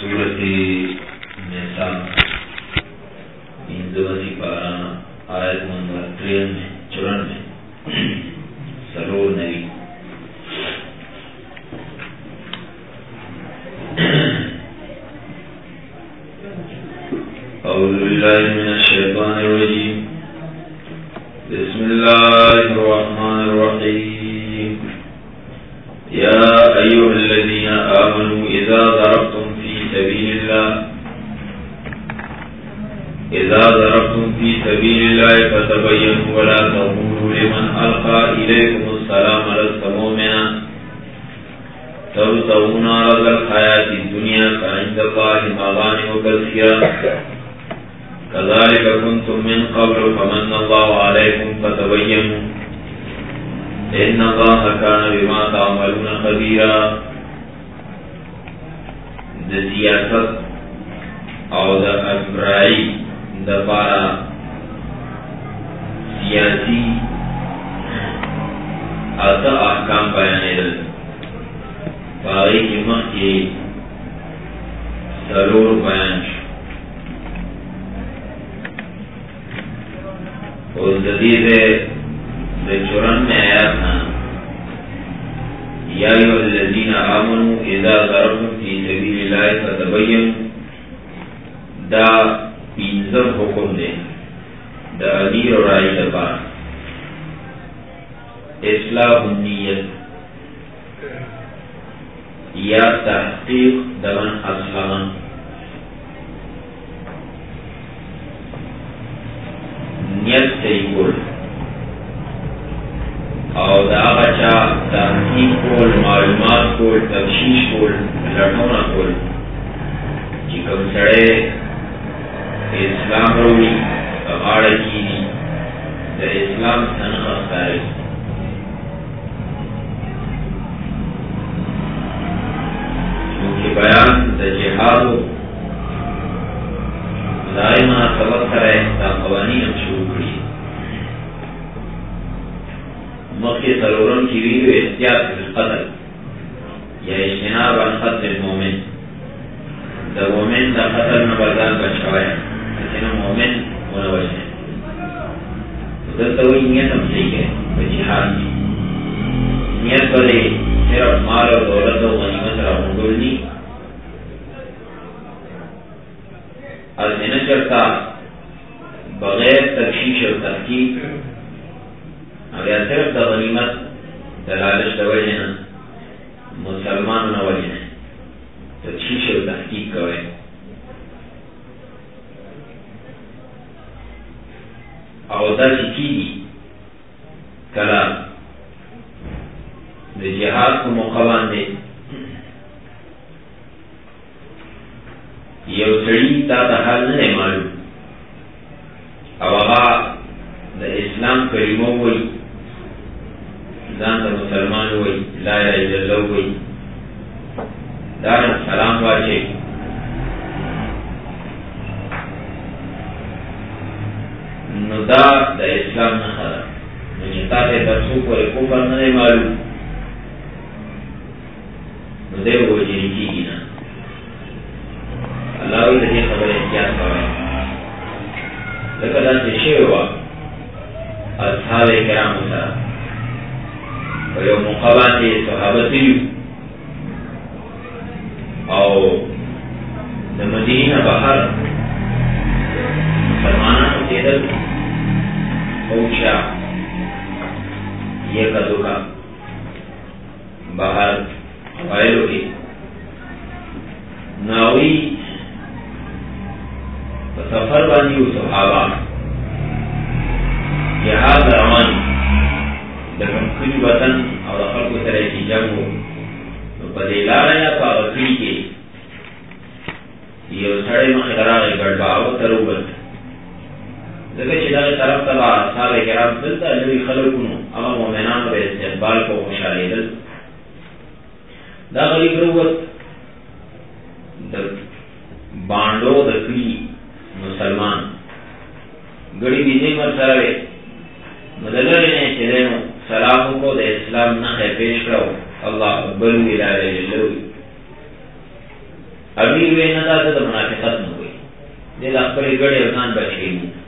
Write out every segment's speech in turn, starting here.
سورة نساء انزوزی پارا آیت نمبر 94 سرور نبی. اعوذ باللہ من الشیطان الرجیم. بسم اللہ الرحمن الرحیم. یا ایھا الذین آمنوا اذا ضربتم فی سبیل اللہ فتبینوا ولا تقولوا لمن القى الیکم السلام لست مؤمنا تبتغون عرض الحیاة الدنیا فعند اللہ مغانم کثیرة كذلك كنتم من قبل فمن الله عليكم فتبينوا إن الله كان بما تعملون خبيرا. د سیاست او د ابرائی د پارا سیاسی اتا احکام بیانے دل باغی کی مخ کی ضرور بیان شو. اور جدید چورن میں آیات نا یا ایھا الذین آمنوا اذا ضربتم فی سبیل اللہ فتبینوا دا پینزم حکم دے دا امیر اور رائی دبار اصلاح النیت یا تحقیق دمن اسلامن نیت صحیح کول او دا بچا تحقیق کول معلومات کول تفشیش کول لڑھونا کول چی کم سڑے اسلام روی اغاڑا کینی دا اسلام سنخ اختاری چونکہ بیان دا جہادو دائما سبق کرے تا قوانین شروع کری مخی سرورن کی ویدیو احتیاط بالقتل یا اجتناب عن قتل المومن. دا مومن دا قتل نبردان بچوایا لیکن مومن منوجن دلتوی نیت ہم صحیح ہے بجہاد کی نیت بلے صرف مال و دولت و غنیمت را مندلنی ازمینہ چرتا بغیر تفشیش و تحقیق اگر صرف دا غنیمت دلالش دا وجہ مسلمان نہ وجہ تفشیش و تحقیق کوئے او دا چکی دی کلا دا جہاد کو مقابان دے یو سڑی تا حال نہ معلوم او آغا دا اسلام کریمو ہوئی زان دا مسلمان ہوئی لا الہ الا اللہ ہوئی دارا سلام واچے نو دا اسلام نہ خدا نجتا تے درسو پر کفر نہ معلوم نو دے وہ جنی کی گی نا اللہ وی رہی خبر احتیاط کرائے لکہ سے شیعوا اصحاب کرام سا و یو مقابات صحابتیو او دا مدینہ بحر مسلمانان تیدل خوشا یہ قدو کا بحر قبائلو کی ناوی سفر بانی صحابہ جہاد روانی لیکن کچھ وطن اور خلق کو طرح کی جنگ ہو تو بدیلا رہا پا وطنی کے یہ سڑے مخدراغ گڑباو تروبت لیکن چیدہ طرف تبا صحابہ کرام دلتا جوی خلقنو اما مومنان و استقبال کو خوشحالی دل دا غریب روت بانڈو دکلی مسلمان گڑی بیزی مرسروے مدلر نے چلینو سلاموں کو دے اسلام نہ ہے پیش کرو اللہ اکبر الہ الا اللہ امیر وی نه دا د منافقت نه وي د خپل ګړې ځان بچی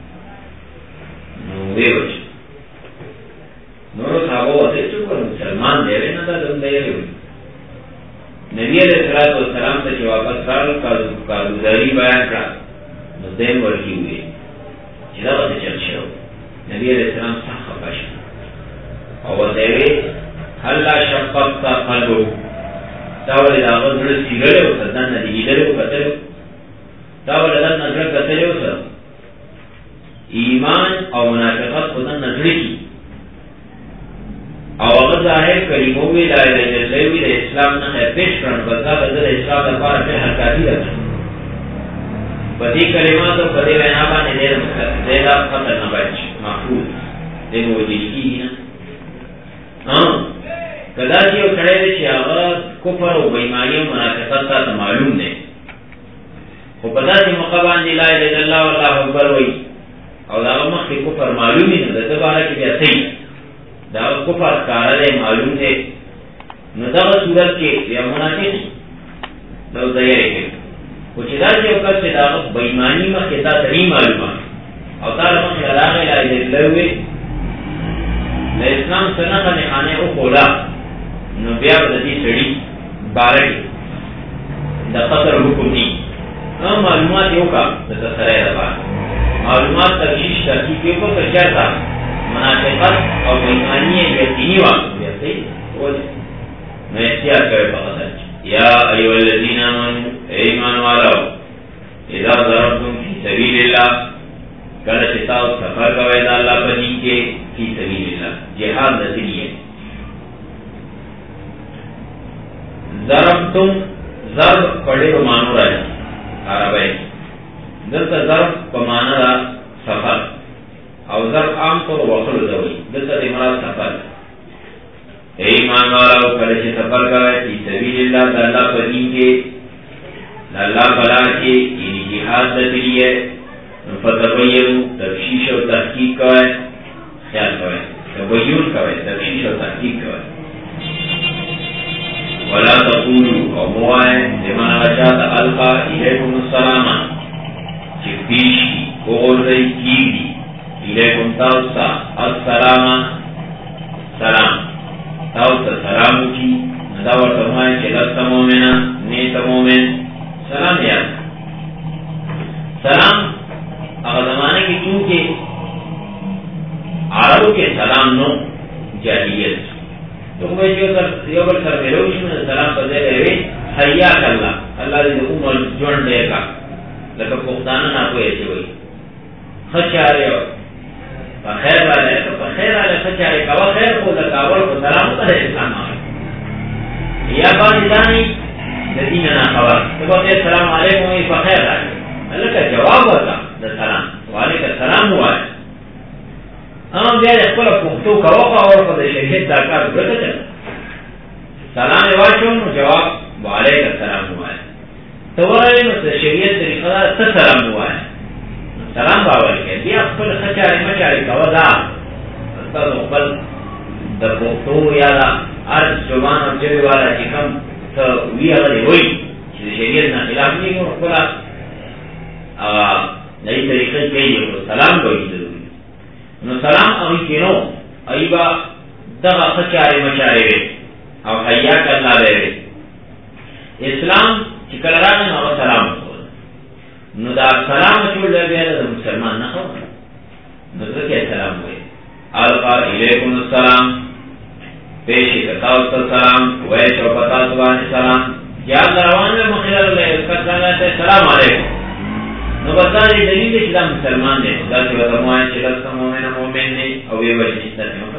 نو وی وچ نور صحابه وته چې کوم مسلمان دی نه دا د دی نبی علیہ الصلوۃ والسلام ته چې واپس راغلل کارګزاري بیان کړه نو دیم ورکی وی چې دا څه چل شو. نبی علیہ السلام څخه خپش او ورته هل شققت قلبه دا ولې دا غوړ سیګړې او ځان نه دیګړې کتل دا ولې دا نظر کتل او ایمان او منافقت په نن نظر کې او هغه ظاهر کلمو وی لا اله الا الله وی د اسلام نه پیش کړه بلکې د اسلام لپاره په حرکت دي په دې کلماتو په دې وینا باندې ډېر خطر نه بچ محفوظ دې موجودي نه کدا چې یو کړه چې هغه کفر او بېماني او منافقت ته معلوم دي خو په داسې موقع باندې لا اله الا الله والله اکبر وی او دا مخکې کفر معلوم نه ده د باره کې بیا صحیح دا کفر کارا معلوم ہے نو دا صورت کې یا منافق نو ظاهر کې او چې دا چې وکړ چې دا بېماني مخکې دا صحیح معلومه او دا مخکې راغی لا اله الا الله د اسلام څخه نه خانه او کولا نو بیا د دې سړي بارک د قطر حکم دي نو معلومات یو کا د سره راځي معلومات تفصیل تحقیق یو په چرته منافقت او بېمانی یقینی واقع دی نو احتیاط کرے فقط یا ایها الذین آمنوا ایمان والو اذا ضربتم فی سبیل اللہ کله چې تاسو سفر کوئ د الله په دین کې فی سبیل الله جهاد د دین ضربتم ضرب پڑھے مانو راځي عربی دلته ضرب په معنا را سفر او ضرب عام طور وصل دوی دلته د مراد سفر ایمان والو کله چې سفر کوي په سبیل الله د الله په دین کې د الله بلا کې یعنی جهاد د دین فتبینوا تفشیش و تحقیق کوي خیال کوي تبین کوي تفشیش و تحقیق کوي ولا تقولوا او موای لمن رجعت القا الیکم السلام چې پیش کوورځي کیږي الیکم تاسو السلام سلام تاسو سلام کی دا ورته وایي چې لست مؤمنا نیت مؤمن سلام یا سلام هغه زمانه کې چونکه عربو کې سلام نو جاهلیت تو کومه یو بل سره ورو شنو سلام په ځای وي حیاک الله الله دې عمر جوړ دې کا لکه پښتانه نه کوي چې وي خچاره بخیر والے تو بخیر والے خچاره کا خیر کو دا کاول کو سلام ته اسلام یا باندې دانی دینه نه خبر ته السلام علیکم ای بخیر راځي الله کا جواب ورکړه السلام وعلیکم السلام وای هم بیا خپل پښتو کاوه او په شریعت دا کار وکړه سلام واچو نو جواب وعلیکم السلام وای ته وای نو شریعت طریقه ته سلام وای سلام باور کې بیا خپل خچاري مچاري کاوه دا تاسو خپل د پښتو یا هر زبان او ژبه والا چې کوم ته ویاله وای چې شریعت نه خلاف نه خپل نئی طریقے سے سلام کوئی ضروری نو سلام ابھی کینو ایبا دغه خچاره مچاره او حیا کلا لري اسلام چې کله راغی نو سلام نو دا سلام چې ولې د مسلمان نه خو نو ځکه سلام وایي القا الیکم السلام پیش کتاو سلام وای شو پتا سبحان سلام یا روان میں مخیل له کتاله سلام علیکم نو بتاوی دلیل چې دا مسلمان دی دا چې ورمای چې لاسه مؤمن مؤمن دی او یې وایي چې دا نو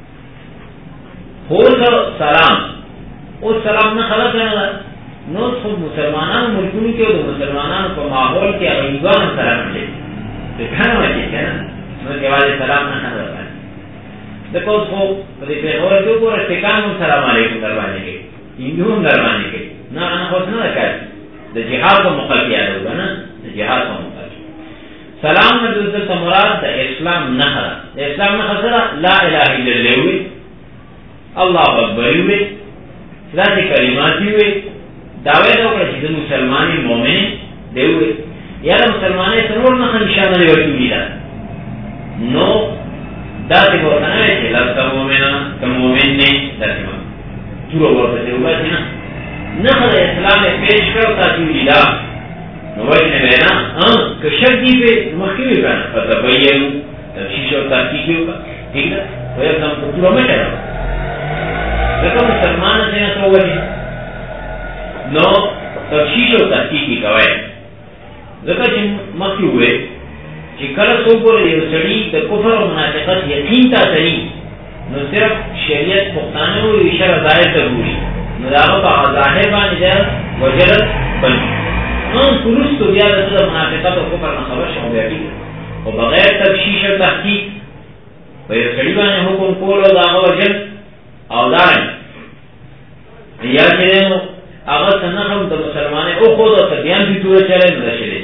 هو سلام او سلام نه خلاص نه نو خو مسلمانانو ملکونو کې او مسلمانانو په ماحول کې ایوان سلام دی د کنه وایي کنه نو دیواله سلام نه خلاص د کوم خو په دې په اورو کې ګوره ټکانو سلام علیکم دروازه کې هندوون دروازه کې نه انا خو نه راکړ د جهاد په موقع کې یادو نه جهاد په موقع سلام نه د مراد د اسلام نه د اسلام نه سره لا اله الا الله الله اکبر وي ذاتي کلمات وي دعوی دا وکړه چې د مسلمانې مؤمن دی وي یا د مسلمانې څلور نښه نشانه دی ورکړي ده نو داسې به ورته نه وایي چې لست مؤمنا که مؤمن نه داسې به توره ورپسې وباسي نه نښه د اسلام یې پیش کړه او تاسې ولیده نو وجنې به نه که شک دي پې مخکې وي که نه فتبینو تفتیش او تحقیق یې وکړه ٹھیک ده خو یکدم په توره مه چلوه ځکه مسلمان څنګه ته ووجې نو تفتیش او تحقیق یې کوئ ځکه چې مخکې ووایي چې کله څوک ورته یو سړي د کفر او منافقت یقین ته تلي نو صرف شریعت پښتانه وي شرع ظاهر ته ګوري نو د هغه په ظاهر باندې د وجلت بني نو وروستو بیا د منافقت او کفر نه خبر شو بیا ټیک خو بغیر تفتیش او تحقیق په یو سړي باندې حکم کول او د هغه وجل او دارنګ یا چې نو هغه څنګه هم د مسلمانې او خود او بیا هم توره چلے نو شریعت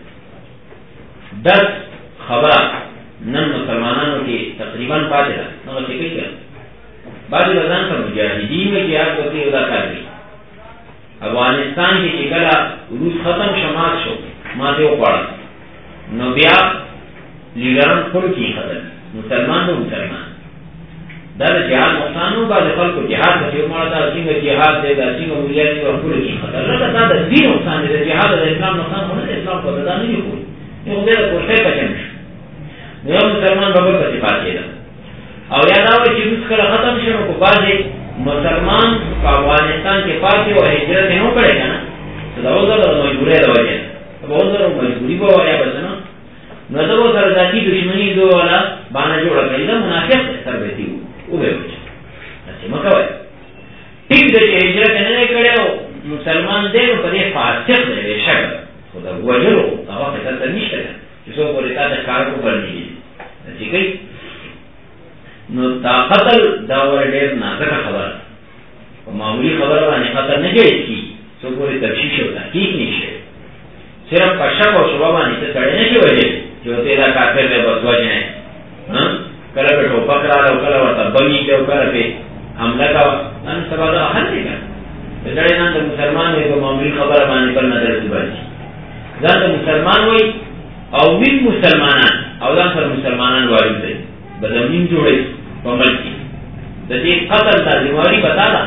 دس خبره نن مسلمانانو کې تقریبا پاتې ده نو څه کوي بعضې بزان ته مجاهدین وي جهاد وکړي او دا کار کوي افغانستان کې چې کله روس ختم شو مات شو ماتې وخوړه نو بیا لیډران خپل کې ختم مسلمان نو مسلمان دا د جهاد نقصان نو بعضې خلکو جهاد پسې ومړه دا څنګه جهاد دی دا څنګه مجاهد دي خپل کې ختم لکه دا د دین نقصان دی د جهاد د اسلام نقصان خو نه د اسلام په دا نه دي خو یو خدای د کوشش پچم شو نو یو مسلمان به بل پسې پاتې ده او یا دا وایي چې روس کله ختم شو نو په بعضې مسلمان په افغانستان کې پاتې او هجرت یې نه کړی که نه څه د اوس د مجبورۍ د وجې به اوس د مجبوري به وایه بس نه نو ده به سره ذاتي دشمني دو والا بانه جوړه کړې ده منافق دی سربیتي وبې وچه داسې مه کوئ ټیک دی چې هجرت یې نه دی کړی او مسلمان دی نو په دې فاسق دی بېشکه خو د وجلو هغه خطر ته نشته ده چې څوک ورې تا ته کار کو بلنېږي داسې کوي نو دا قتل دا ور ډېر نازکه خبره په معمولي خبره باندې قتل نه جایز کېږي څوک ورې تفتیش او تحقیق نشته صرف په شک او شبه باندې ته سړی نه شي وژلی چې ورته دا کافر دی بس وژنی کله پې ټوپک راغله او کله ورته بم یې کړې او کله پې حمله کوه نن سبا دغه حل دی که چې سړی نن د مسلمان وي په معمولي خبره باندې بل نظر وباسي ځان ته مسلمان وي او وین مسلمانان او ځان سره مسلمانان وارد دی بدمین جوړوي په ملک کې د دې قتل ته ذمهواري پتا ده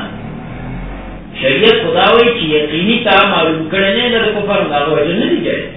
شریعت خدا وایي چې یقیني تا معلوم کړی نه د کفر د هغه وجل نه دی جایز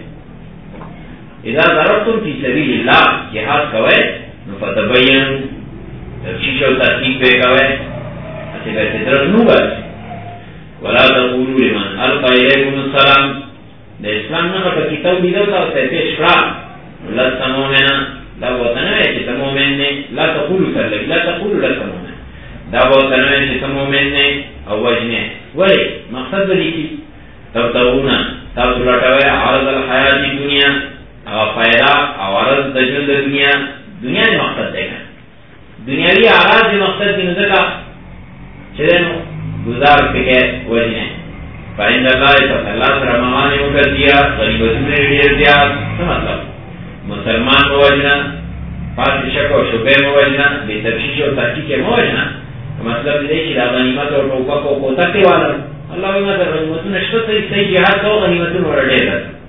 اذا ضربتم فی سبیل الله جهاد کوئ نو فتبینوا تفتیش او تحقیق پې کوئ هسې به فطرت نه وباسئ ولا تقولوا لمن القى الیکم السلام د اسلام نه په کتاب لیدل تا ورته پیش کړه لست مؤمنا دا وته نه وایي چې ته مؤمن نه لا تقولوا سلک لا تقولوا لست مؤمن دا وته نه وایي چې ته مؤمن نه او وجنه ولې مقصد دې کې تبتغون تاسو لټوي عرض الحیات دنیا او فائدہ او عرض د ژوند د دنیا مقصد دی دنیاوی اغاز دی مقصد دی نو ځکه چې نو گزار پکې وجنه فإن الله تعالی سره موانع وکړیا غریبونه ډېر زیات څه مطلب مسلمان موجنا پاتې شک او شبهه موجنا به تفشیش او تحقیق موجنا مطلب دې چې دا غنیمت او ټوپک او کوته کوي الله یې ماته غنیمتونه شته صحیح jihad او غنیمتونه ورډېل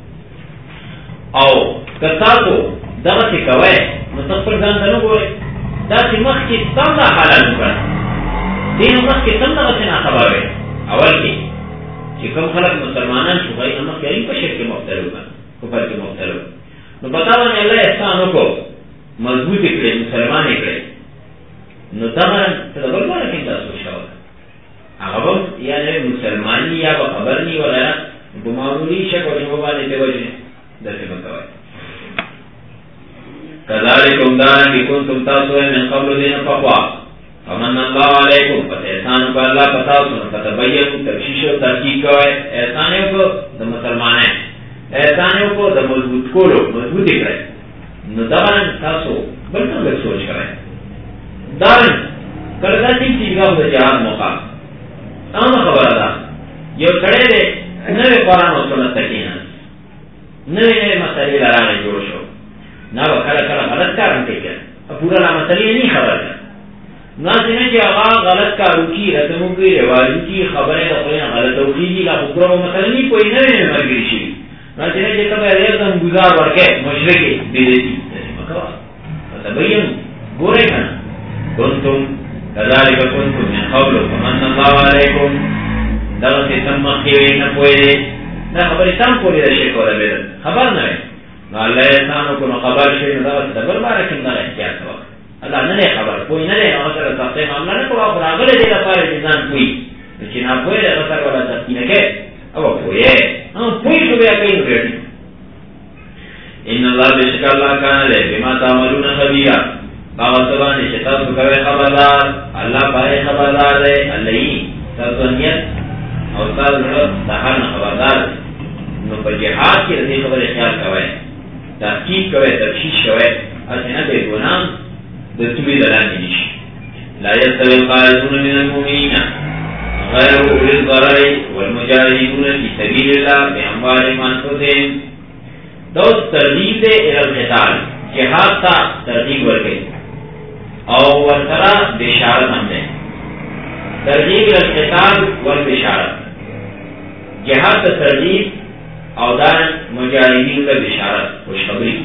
او کتابو دغه څه کوي نو تاسو ځان ته نو ګورئ دا چې مخکې څنګه حلال کړ دین مخکې څنګه څنګه خبره اول کې چې کوم خلک مسلمانان شو غي هم کوي په شرک مبتلا دي کفر کې مبتلا نو بتاونه الله احسان وکړو مضبوط کړي مسلمان کړي نو دا څه ډول باندې کې تاسو شاو هغه یا نه مسلمانی یا خبر ني ولا په معمولی شک او جواب باندې دی وځي دغه متوي کذالکم دان کنتم تاسو من قبل دین فقوا فمن الله علیکم فاحسان بالله پتاسو فتبین تفشیش او تحقیق کوي احسان یو کو د مسلمانانه احسان یو کو د مضبوط کولو مضبوطی کړئ نو دا تاسو بل څه سوچ کړئ دا کله چې یو د جهاد موقع څنګه خبره ده یو کړه دې نه قرآن او سنت کې نه مسئلې لاره جوړ شو نه وکړه کله غلط کار نه کوي پورا لا مسئلې نه خبره نازنه چې هغه غلط کارو کی رسمو کی رواجو کی خبره د خپل غلط او کیږي لا وګورو مثلا نه کوئی نه مرګري شي نازنه چې کله یې دم گزار ورکه مشرکی بدعتي مکوا تبین ګورې کنه کنتم كذلك كنتم من قبل فمن الله عليكم دغه تم خيري نه پوي نه خبرې تم کولی د شي کوله به خبر نه نو الله انسانو کو خبر شي نو دا د بل بار کې نه احتیاط وکړه الله نه خبر کوئی نه نه سره تاسو معاملې نه کوه پر هغه دې لپاره ځان کوي چې نه پوي دا سره ولا تاسو نه کې او پوي نو پوي څه بیا کوي نو ان الله بشک الله کان له بما تعملون خبيرا باور سبحانه چې تاسو کوي خبردار الله پای خبردار دی الله تاسو نیت او تاسو د هر خبردار نو په جهاد کې دې خبره خیال کوئ تحقیق کوئ تفتیش کوئ اسنه به ګناه د توبې دلانه نشي لا يستوي القاعدون من المؤمنين غير أولي الضرر والمجاهدون في سبيل الله بأموالهم وأنفسهم دوس ترغیب دے الى القتال جہاد تا ترغیب ورگئی او ورسرا بشارت ہم دے ترغیب الى القتال والبشارت جہاد تا ترغیب او دان مجاہدین کا بشارت خوشخبری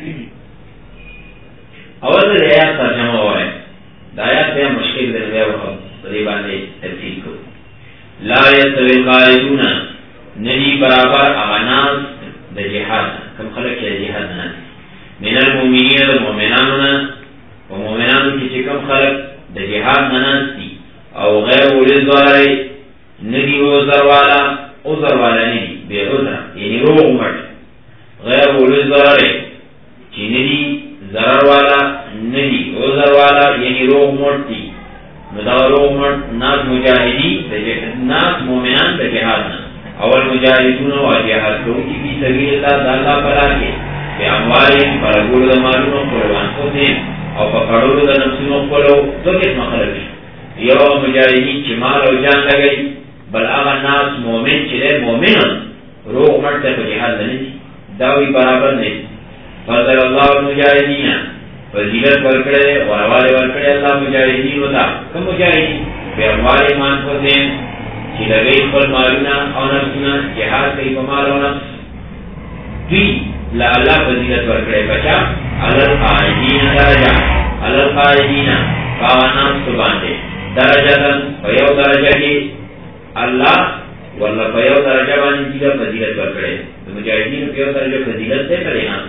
اول دے آیات ترجمہ ہوا ہے دایات بیا مشکل دے بیا وقت قریبان دے تفصیل کو لا يستوي القاعدون ندی برابر اغناز دا جہاد کم خلق یا جہاد نا من المؤمنین دا مومنانونا و مومنانو کی چکم خلق دا جہاد نانستی او غیر اولی ضرر ندی عذر والا ندی بے عذر یعنی روغ مرد غیر اولی ضرر چی ندی ضرر والا ندی عذر والا یعنی روغ مرد مدا روغ مرد ناس مجاہدی ناس مومنان دا جہاد نا اول مجاہدون و جہاد لوگ کی فی سبیل اللہ دا اللہ پلا کے کہ اموالیم پرگول دا معلوم قربان خودیم او پکڑول دا نفسنو قلو دو قسم خلق یو مجاہدین چی مال و جان لگئی بل آغا ناس مومن چلے مومنن روح مرتے پا جہاد لنی داوی برابر نہیں فضل اللہ المجاہدین فضیلت ورکڑے وروالی ورکڑے اللہ مجاہدین ہوتا کم مجاہدین بے اموالیم خودیم چی لگئی پر مالونا او نفسنا جہاد کئی پمال او نفس دوی لا اللہ فضیلت ورکڑے بچا علال قائدین درجہ علال قائدین قوانان سباندے درجہ تن پیو درجہ کی اللہ واللہ پیو درجہ بانی جیگا فضیلت ورکڑے مجاہدین پیو درجہ فضیلت سے کرے نا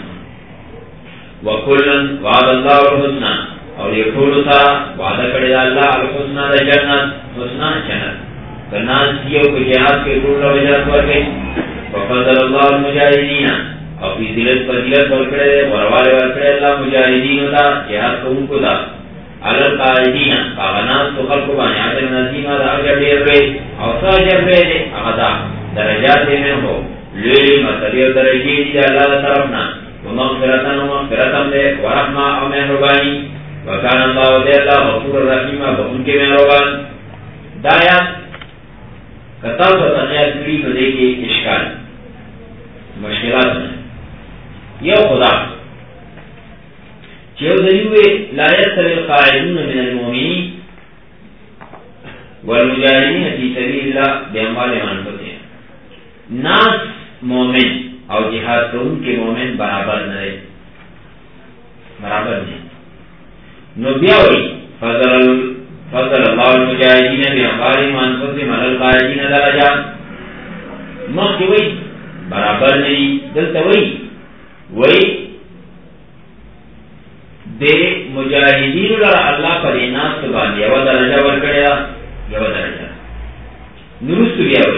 وکلن وعد اللہ والحسنہ اور یہ کھولو سا وعدہ کردے اللہ الحسنہ دا جنت حسنہ جنت کناس کیو کو جہاد کے رول وجات ورکے فضل اللہ المجاہدین اور فضیلت ورکڑے ورواله ورکڑے اللہ مجاہدین دا جہاد کو ان کو دا علل قائدین قاناس تو خلق باندې اجر نظیم دا اجر ډیر وي او څو اجر وي هغه درجات یې نه هو لوی مطلب درجې دي الله طرفنا ومغفرتن ومغفرتن دے ورحمہ او مہربانی وکان اللہ دے اللہ غفور الرحیم بخون کے مہربان دایا کتاب و تنیات کری تو دیکھئے اشکال مشکلات میں یو خدا چیو دلیوے لا يستوي القاعدون من المؤمنین والمجاہدین فی سبیل اللہ باموالهم وانفسهم ناس مومن اور جہاد تو ان کے مومن برابر نہ رہے برابر نہیں نو بیاوی فضل اللہ المجاہدین باموالهم وانفسهم علی القاعدین درجہ مخی وی برابر نہیں دلتا وی دے مجاہدین اللہ پر اناس کے بعد یو درجہ ورکڑیا یو درجہ نرست بیاوی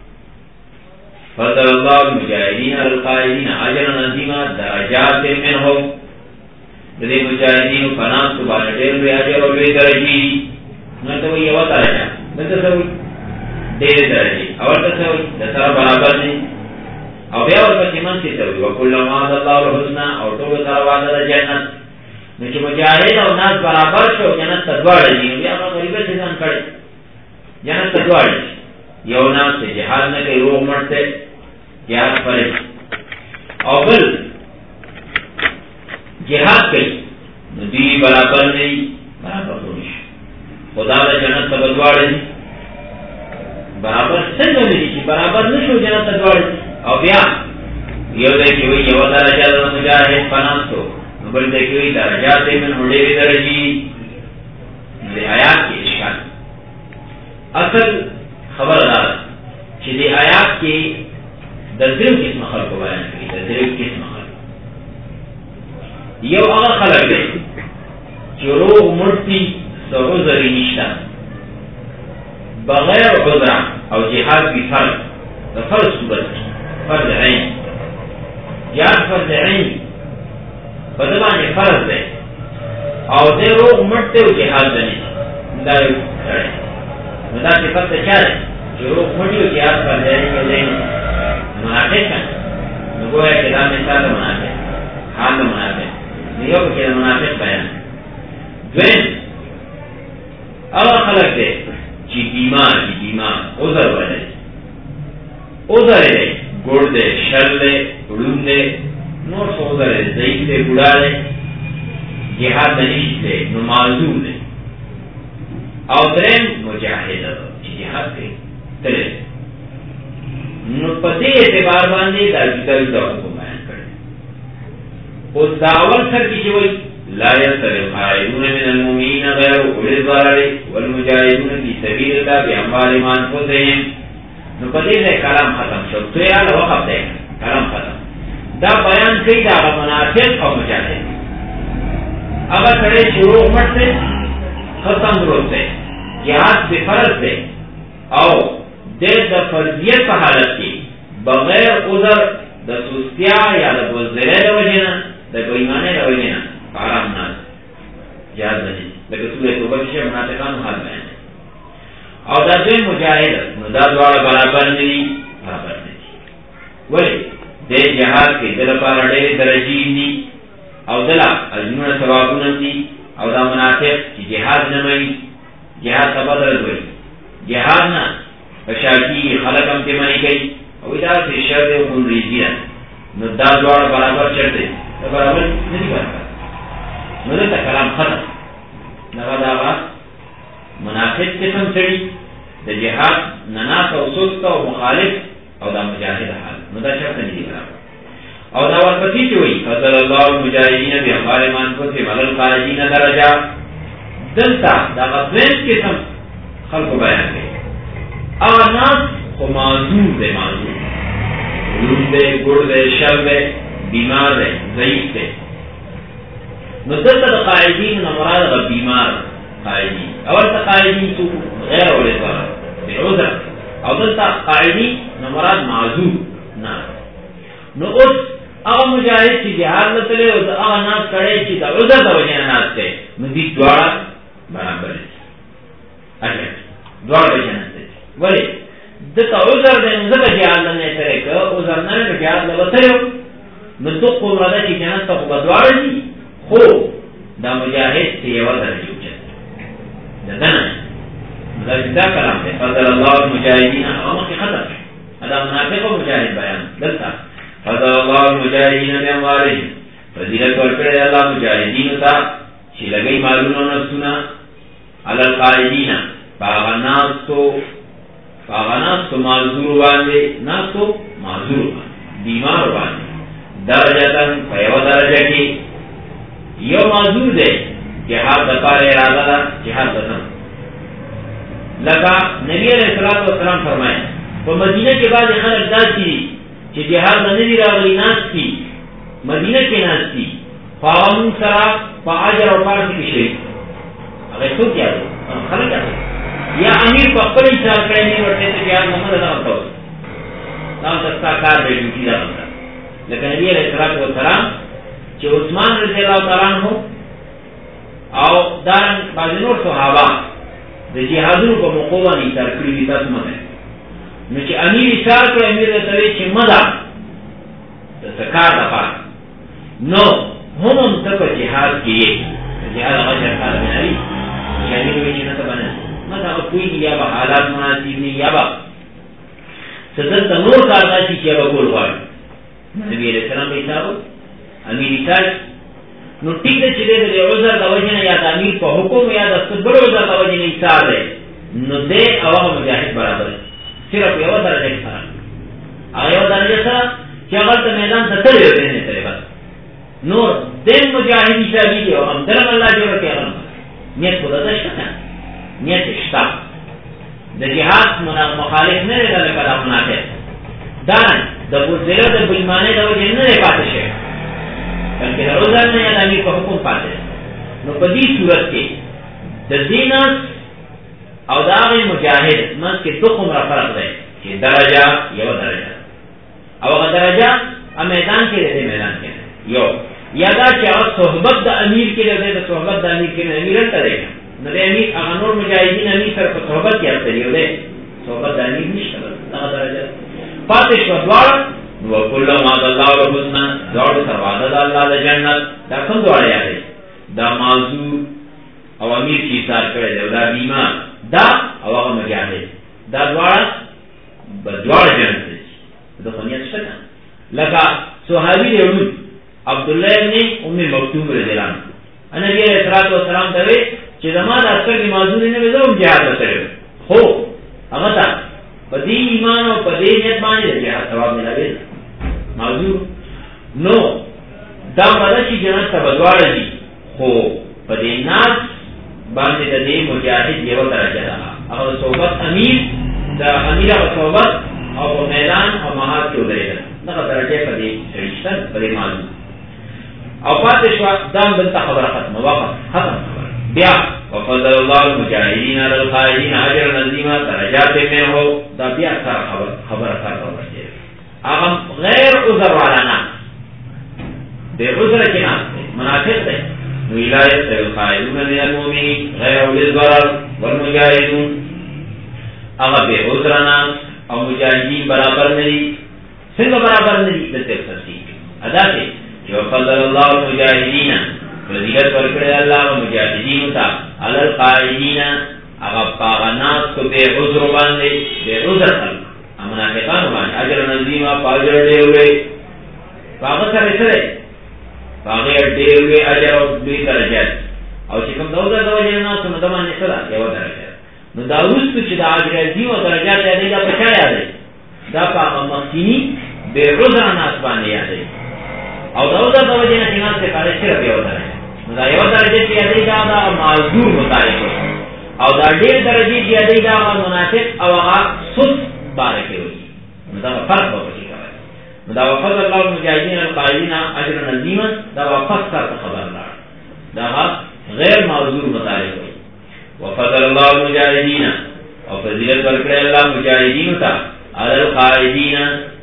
فضل اللہ المجاہدین علی القاعدین اجرا عظیما درجات منہم دے مجاہدین فناس کو بعد دیر بے اجر اور بے درجی نہ تو یہ ہوتا ہے نہ تو دیر درجی اور تو دسرا برابر نہیں اب اور پچمن سے تو وکل ما اللہ الحسنى اور تو سارا وعدہ جنت نہ کہ مجاہد اور ناس برابر شو جنت تدوار نہیں یہ آپ غریب سے جان کڑے جنت تدوار یو ناس سے جہاد نہ کہ روح مرتے جہاد پر اول جہاد کئی ندی برابر نہیں برابر ہونی خدا دا جنت تا بدوار دی برابر سنگا میری چی برابر نشو جنت تا دوار دی او بیا یو دیکھوئی یو درجہ دا مجاہد پناستو بل دیکھوئی درجات من ہوڑیوی درجی دی آیات کی اشکال اصل خبردار چی دی آیات کی در درو قسم خلق کو بیان کری در درو قسم خلق یو اغا خلق دے چی روغ مرتی سو عذری نشتا بغیر عذران او جہاد بھی فرض دا فرض صورت فرض عین جہاد فرض عین بدلان فرض دے او دے روغ مرتے و جہاد دنے دا یو کرے مدا صفت کیا ہے جو روغ مرتی و جہاد فرض عین کو دے منافق ہے نگو ہے کہ دا مثال منافق حال منافق نیو کہ منافق بیان دوین اول خلق دے چی بیمار عذر بنے عذر دے گوڑ دے شر دے علوم دے نور سو عذر دے ضعیف دے گڑا دے جہاد نشت دے نمازور دے او درین مجاہد چی جہاد دے تلے نو پدے اعتبار باندے دا جدر دعوت کو بیان کرے اس دعوت سر کی چوئی لا يستوي القاعدون من المؤمنين غير أولي الضرر والمجاهدون في سبيل الله بأموالهم وأنفسهم نو پدې ځای کلام ختم شو تو یې وقف دی کلام ختم دا بیان کوي دا منافق او مجاهد هغه سره شروع مټه ختم وروسته جهاد به فرض دی او د فرضیت په حالت کې بغیر عذر د سستیا یا د بوزدلۍ وجنه د بېمانه وجنه آرام ناز جہاد نہیں لیکن سورہ توبہ کی منافقان حال میں اور دا دوی مجاہد نو دا دوار برابر نہیں برابر نہیں ولی دے جہاد کے دل پار دے درجی نہیں او دلا اجنون ثوابون دی او دا منافق کی جہاد نمائی جہاد کا بدل ہوئی جہاد نا اشاکی خلق ہم کے منی گئی او دا سے شر دے خون ریزی نو دا دوار برابر چڑھتے برابر نہیں برابر نو تا کلام ختم نو دا منافق قسم چڑی دا جہاد نناس و سست و مخالف او دا مجاہد حال نو دا شرط نہیں برابر او دا ورپسی چوئی فضل اللہ المجاہدین بی اموال انفسهم علی الخارجین درجہ دلتا دا غزوین قسم خلق بیان گئی او ناس خو معذور دے معذور علوم دے گڑ دے شر دے بیمار دے ضعیف دے نو دلتا دا قائدین نمراد دا بیمار قائدین اول تا قائدین تو غیر اولی طرح بے عذر او دلتا قائدین نمراد معذور نا نو اس اغا مجاہد چی جہاد لطلے او دا اغا ناس کڑے چی دا عذر دا وجہ ناس تے نو دی دوارا برابر ہے اچھا دوارا وجہ ناس تے ولی دلتا عذر دے نزد جہاد لنے سرے کہ عذر ننے جہاد لطلے نو دو قرآن چی جنت تا خوبا دوارا جی خو دا مجاہد سے یو درجہ اچھا دا دنا دا کلام ہے فضل اللہ المجاہدین اما کی ختم دا منافق و مجاہد بیان دلتا فضل اللہ المجاہدین بے اموالہم فضیلت ورکڑے اللہ مجاہدین تا چی لگئی معلوم و نفسنا علی القائدین پاغناس تو معذور باندے ناس تو معذور باندے بیمار باندے درجتاً فیو درجہ کی یو معذور دے جہاد دپار ارادہ دا جہاد دسم لگا نبی علیہ السلام فرمائے تو مدینہ کے بعد خلق دا چی جہاد نبی راغلی ناس کی مدینہ کے ناس کی فاوامون سرا فا عجر و پارسی کی شریف اگر تو کیا دو خلق کیا دو یا امیر کو اپنی انسان کرے نہیں ورتے تو جہاد محمد اللہ ہوتا ہو نام سستا کار بے ڈیوٹی دا ہوتا لیکن نبی علیہ السلام چه عثمان رضی اللہ تعالیٰ عنہ او دارن بعض نور صحابہ دا جہادون کو مقوبانی ترکلی بیتا سمد ہے نو چه امیر اشار کو امیر رتوی چه مدہ دا سکار دا پاک نو هم تک جہاد کیے جہاد اگر شرکار بناری شہدی کو بیچی نتا بنا مدہ کوئی یا با حالات مناسب نہیں یا با صدر نور کارتا چی چی با گول خوار نبی علیہ السلام بیتا ہو امیر اشار نو ٹھیک ہے چې د عذر د وجې نه یا د امیر په حکم یا د څه بل عذر د وجې نه ایثار دی نو دی او هغه مجاهد برابر دی، صرف یوه درجه کې فرق هغه یوه درجه سره چې هغه میدان ته تللی دی نه تللی بس نور دین مجاهد حسابي دی او همدرم الله جوړ کړي هغه نیت خو دته شته نیت شته د جهاد مخالف نه دی دلته دا منافق دا د بوزیرو د بېمانۍ د وجې نه دی پاتې شوی بلکې د عذر نه یا د امیر په حکم پاتې دی. نو په دې صورت کې د دین او د هغې مجاهد منځ کې دومره فرق دی چې درجه یوه درجه او هغه درجه میدان کې دی میدان کې یو یا دا چې هغه صحبت د امیر کې دی د صحبت د امیر کې امیر هلته دی نو د امیر هغه نور مجاهدین امیر سره په صحبت کې هلته یو دی صحبت د امیر نشته دغه درجه پاتې شوه دواړه نو وکل وعد الله الحسنى دواړو سره وعده د الله د جنت دا کوم دواړه یادوي دا معذور او امیر چې ایثار کړی دی او دا بیمار دا او هغه مجاهد دا دواړه جنت دی د خو نیت شته لکه صحابي دی ورود عبدالله ابن ام مکتوم رضی الله عنه نبی علیہ الصلوۃ والسلام ته وی چې زما د عسکر کی معذور نه وي زه جهاد وکړم خو هغه ته په دې ایمان او په دې نیت باندې جهاد ثواب ملوي معذور نو دا مده چې جنت ته بدواړه دي خو په دې ناس باندې د دې مجاهد یو درجه ده هغه صحبت امیر د امیر او صحبت او میدان او مهار کې ودرېده دغه درجه په دې رښتیا په دې معلوم او پاتې شو دام بل خبره ختمه واقع ختم بیا وفضل الله المجاهدین علی القاعدین اجرا عظیما درجات میں ہو دا بیا خبر ورته هغه غیر عذر والا نه د عذر کې نه منافق دی نو ولایت القاعدون من المؤمنین غیر اولي الضرر والمجاهدون هغه به عذر نه او مجاهدین برابر نه دي څنګه برابر نه دي د تفصیل ادا کې جو فضل الله المجاهدین فضیلت ورکړي الله مجاهدین ته علی القاعدین هغه پاغناس کو به عذر باندې به عذر کړي منافقان باندې اجر نظیما پاجر دی وي هغه سره سره هغه دی وي اجر او دوی درجات او چې کوم دوه درجه نه څه مده باندې سره یو درجه نو دا وروسته چې د اجر نظیما درجات دی دا په چا یاد دا په مخکینی به عذر ناس باندې یاد او دا درجه نه څنګه څه کار شي یو درجه نو دا یو درجه چې دی دا معذور مطابق او دا ډېر درجه چې دی دا منافق او هغه سود بارکه وي نو دا فرق به وشي کوي نو دا وفضل الله المجاهدین القائلین اجر عظیما دا واپس سره خبر راړ دا غیر معذور مطابق وي وفضل الله المجاهدین او فضیلت ورکړي الله مجاهدین ته علی القائدین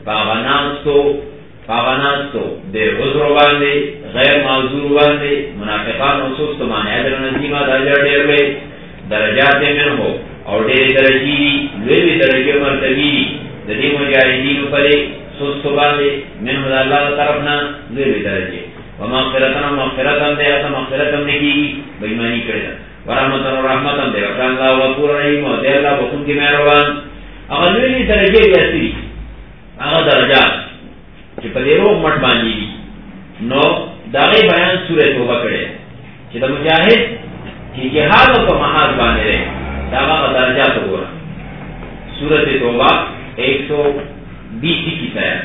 پاغناستو د عذر باندې غیر معذور باندې منافقان او سست باندې اجر عظیما دا ډېر وي درجات منه او ډېر درجې لوی درجه مرتبه د دې مجاهدین په سست باندې منه د الله طرفنا لوی درجه ومغفرتن دې اته مغفرتن دې کی بېمانی کړی ورحمتن دې الله غفور رحیم او دې الله بخون کې مهربان هغه لوی درجه یې هغه درجات چې په دې روح مټ باندې نو داغه بیان سورۃ توبه کړي چې د مجاهد چې جهاد او محاذ باندې داغه درجات وګوره سورۃ توبه 120 کی آیت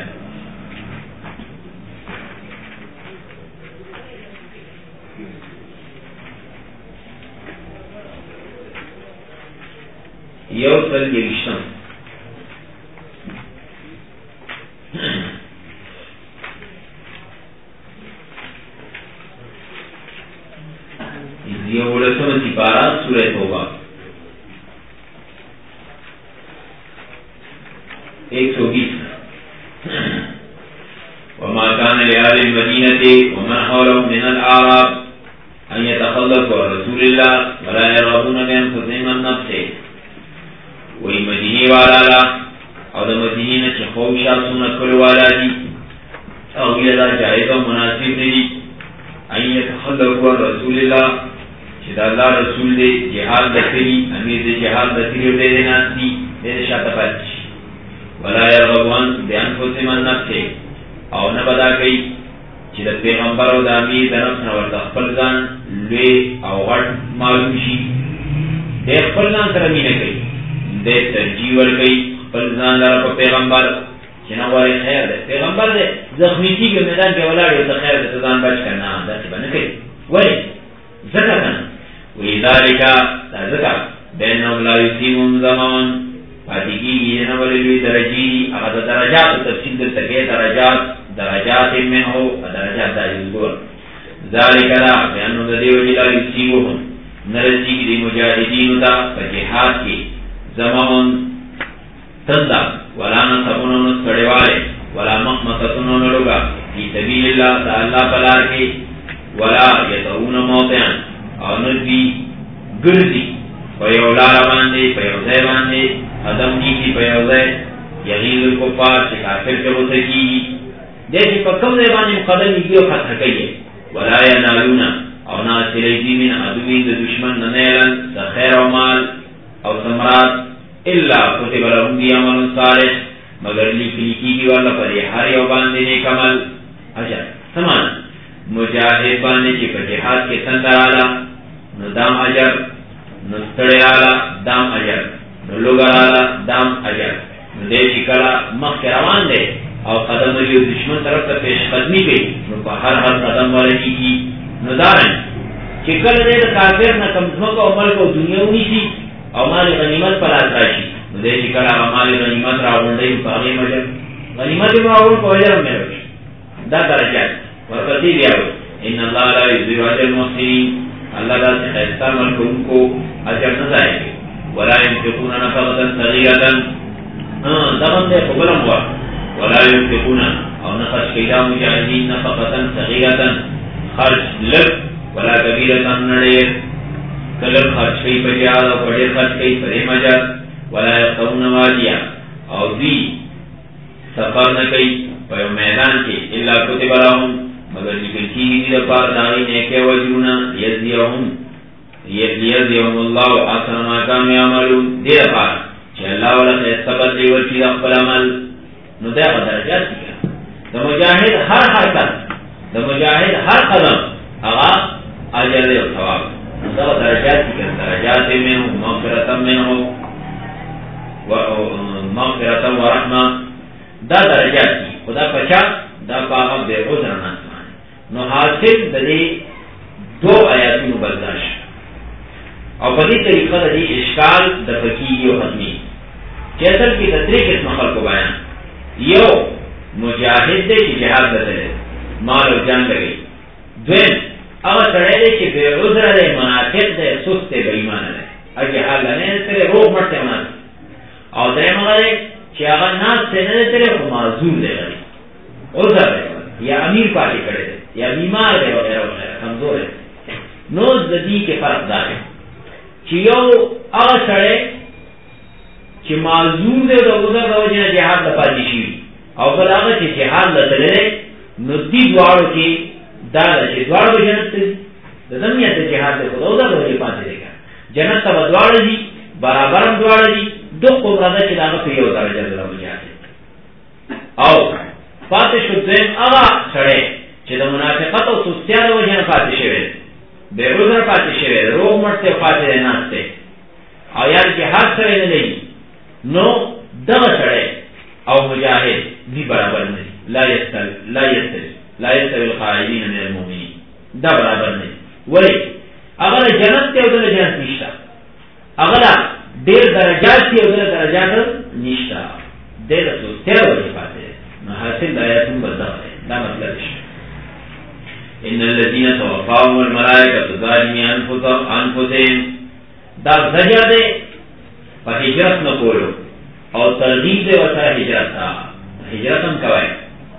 یو تل دیشتم یہ ولسم سپارہ سورہ توبہ 120 وما كان لأهل المدينة ومن حولهم من الأعراب أن يتخلفوا عن رسول الله ولا يرغبون بأنفسهم عن نفسه وی مدینی والا لا او دا مدینی نا چه خوب شاسونا کل والا دی او بیدا جائز و مناسب دی این یتخلقوا رسول اللہ چه دا اللہ رسول دی جہاد دکری امیر دی جہاد دکری و دے ناس دی دے شاعت پچ ولا یرغبوان بیانفوس من نفسه او نبدا کئی چې د پیغمبر او د امیر د نفس نه ورته خپل ځان لوی او غټ معلوم شي، د خپل ځان سره مینه کوي، د ترجیح ورکوي خپل ځان لره په پیغمبر چې نه وایي خیر دی، پیغمبر دی زخمی کېږي میدان کې ولاړ یو ته خیر دی ته ځان بچ کړه، نه داسې به نه کوي. ولې ځکه که نه وایي ذلک دا ځکه بینهم لا یصیبهم ظمأ پاتې کېږي نه ولې لوی درجې دي، هغه د درجاتو تفصیل دلته کوي، درجات منه درجات دا یوزګور ذلک دا بیانو د دې وجې لا یصیبهم نه رسېږي د مجاهدینو ته په جهاد کې ظمأ تنده ولا نصبون نسکڑیوالے ولا مخمصتون نلوگا فی سبیل اللہ تا اللہ پلار کے ولا یتعون موتیان اور ندوی گرزی پیولار باندے پیوزے باندے قدم کی پیوزے یغیز الکفار سے کافر کے غصے کی دیکھیں پر کم دے باندے مقدم کیو فتح کئیے ولا ینالون اور ناسلیزی من عدوین دشمن ننیلن سخیر و مال اور سمرات الا کتب لهم بی عمل صالح مگر لکھی کی والا پر ہر یو باندې نیک عمل اجر سمان مجاہد باندې چې په جهاد کې سندراله نو دام اجر نو ستړیاله دام اجر نو لوګراله دام اجر نو دې چې کله مخ روان دی او قدم یو دشمن طرف ته پیش قدمی کوي نو په هر قدم ورکیږي نو دارن چې کله دې کافر نه کم ځمکه او ملک او دنیا ونیسي او مال غنیمت پر آتاشی نو دے چکرہ مال غنیمت راوندی پاگی مجر غنیمت راوند کو اجر میں روش دا درجات ورقتی بیاو ان اللہ لا یضیع اجر المحسنین اللہ دا سے خیستہ ملک ان کو اجر نظائے گے ولا ينفقون نفقتا صغیرتا دغم دے قبلم ہوا ولا ينفقون او نخرج کیدا مجاہدین نفقتا صغیرتا خرج لگ ولا کبیرتا نڑیر کلر خرچ کئی پجیاد او پڑیر خرچ کئی پرے مجاد ولا یقون وادیا او دی سفر نکئی پیو میدان کے اللہ کتب لهم مگر ذکر کی دی دپار داغی نیکے وجرونا لیزیهم اللہ احسن ما کانوا یعملون دی دپار چھ اللہ والا سبت دی ورچی اقبل عمل نو دے درجات کیا دا مجاہد ہر حرکت دا مجاہد ہر قدم اغا اجر دے و ثواب درجات کی درجات میں ہو مغفرت میں ہو مغفرت و رحمہ دا درجات کی خدا پچا دا پاہا بے عذر ناسمان نو حاصل دلی دو آیاتی مبرداشت اور بدی طریقہ دی اشکال دا فقیہی و حتمی چیسل کی تطریق اس مخل کو بیان یو مجاہد دے کی جہاد بدلے مال و جان لگئی دوین اگر سڑے دے کہ بے عذر دے منافق دے سست دے بے ایمان دے اگر حال لنے ترے روح مرتے منافق اور دے مغرے کہ اگر ناس سے ندے ترے وہ معذور دے گئی عذر دے یا امیر پاٹی کڑے دے یا بیمار دے وغیرہ وغیرہ کمزور ہے نوز دی کے فرق دار ہے کہ یو اگر سڑے کہ معذور دے دو عذر دو جنہ جہاد لپاتی شیوی اور بل اگر کہ جہاد لطلے ندی دوارو کی دادا چې دوار به جنت ته د دنیا ته جهاد ته خدا دا وایي پاتې دی جنت ته دوار دي برابر دوار دي دوه قرآن چې دا په یو درجه راوځي او پاتې شو دې هغه سره چې د منافقت او سستیا د وجه نه پاتې شوی به روزه پاتې شوی روغ مرته پاتې نه نشته او یار کې هر سره نه دی نو دغه سره او مجاهد دی برابر نه لا يستوي القائلين من المؤمنين دا برابر نہیں ولی اگر جنت تے ادھر جنت نشتا اگر دیر درجات تے ادھر درجات نشتا دیر تو تیرہ وجہ پاتے حاصل آیاتوں بدل ہے دا مطلب ہے ان الذين توفاهم الملائكة ظالمي انفسهم دا زجر دے پر ہجرت نہ کولو اور ترغیب دے وسا ہجرت تھا ہجرت ہم کوائے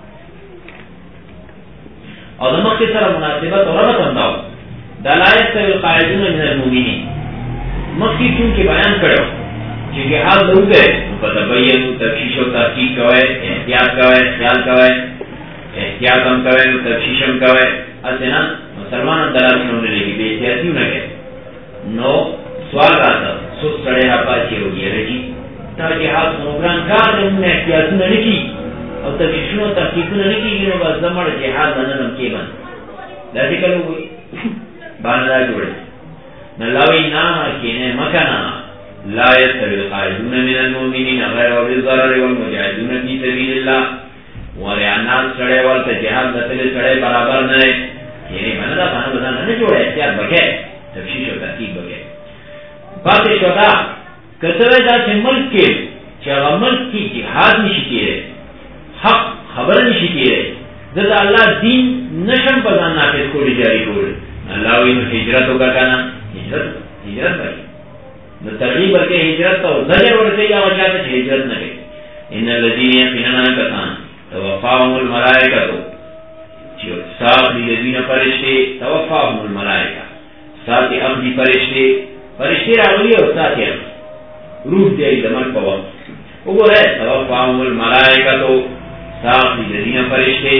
اور نمک کے سر مناسبت اور ربط انداؤ دلائل سے القاعدون من المؤمنین مکی چونکہ بیان کرو چونکہ حال دو گئے فتبین تفشیش و تحقیق کوئے احتیاط کوئے خیال کوئے احتیاط ہم کوئے تفشیش ہم کوئے اسنا مسلمان دلال سننے لگی بے احتیاطی نہ گئے نو سوال رہا سوچ سڑے ہاں پاچی ہوگی رجی تاکہ حال سنوگران کار نے انہیں احتیاطی نہ لکی او تکشنو تحقیقونه نه کیږي نو بس زمړ جهاد باندې نم کې باندې دا دې کلو وي باندې جوړه نه لاوي نه کینه مکانا لا يستوي القاعدون من المؤمنين غير اولي الضرر والمجاهدون في سبيل الله ورعنا سړی ورته جهاد دتل سړی برابر نه یعنی باندې نه جوړه اختیار بګه تفصیل او تحقیق بګه پاتې شو دا کته دا چې ملک کې چې عمل کې جهاد نشي کېږي حق خبر نشي کېږي ځکه الله دین نشم بدن نافذ کولی جاری کول الله وی هجرت وکړه هجرت وایي نو ترغیب ورکې هجرت او زجر ورکې یا وجاته هجرت نه کوي ان الذين يقيننا كان توفاهم الملائکه چې صاحب دې نه فرشتي توفاهم الملائکه ساتي امدي فرشتي راغلي او ساتي روح دې زمن په وخت وګوره توفاهم الملائکه صاحب دې نه فرشتي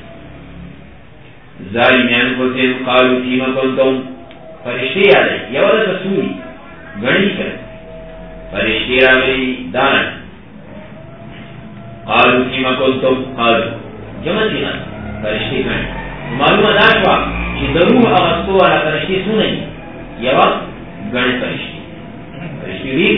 ظالمان کوتين قالوا فيما كنتم فرشتي راغلي یو رسول غنی کړ فرشتي راغلي دان قالوا فيما كنتم قالوا جمع دينا فرشتي غنی معلومه دا شو چې دروه اغستو ولا فرشتي سونه یو غنی فرشتي وی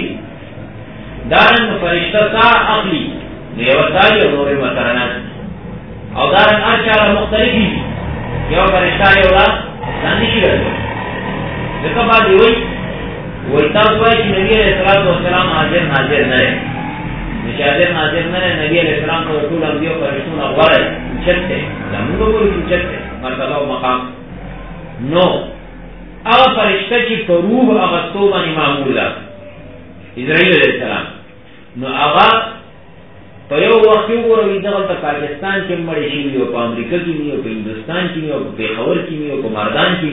دان فرشتہ تا اخلي یو ځای نور مترنه او دان اشاره مختلفي یو فرشتہ یو لا باندې کیږي دغه باندې وای تاسو وایي چې نبی علیہ السلام حاضر ناظر نه دی مشاهده ناظر نه نبی علیہ السلام کو ټول انبیاء فرشتون غوړل چته زموږ وګورئ چته مرتبه او مقام نو هغه فرشتہ چې په روح هغه څو باندې معمول ده اسرائیل علیہ السلام نو هغه په یو وخت وګورئ دغه پاکستان کې مړ شي او په امریکا کې او په هندستان کې او په پېښور کې او په مردان کې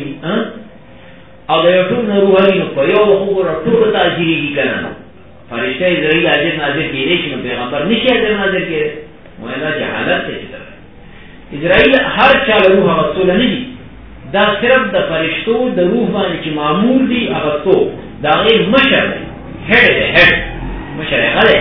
او دا یو ټول روحاني نو په یو وګوره ټول تاجریږي کنه فرشتہ اسرائیل حاضر ناظر کېږي چې پیغمبر نشي حاضر ناظر کېږي وایي دا جهالت دی اسرائیل هر چا روح رسول نه دي دا صرف د فرشتو د روح باندې چې معمول دي هغه تو دا غیر مشر هډ مشر هغه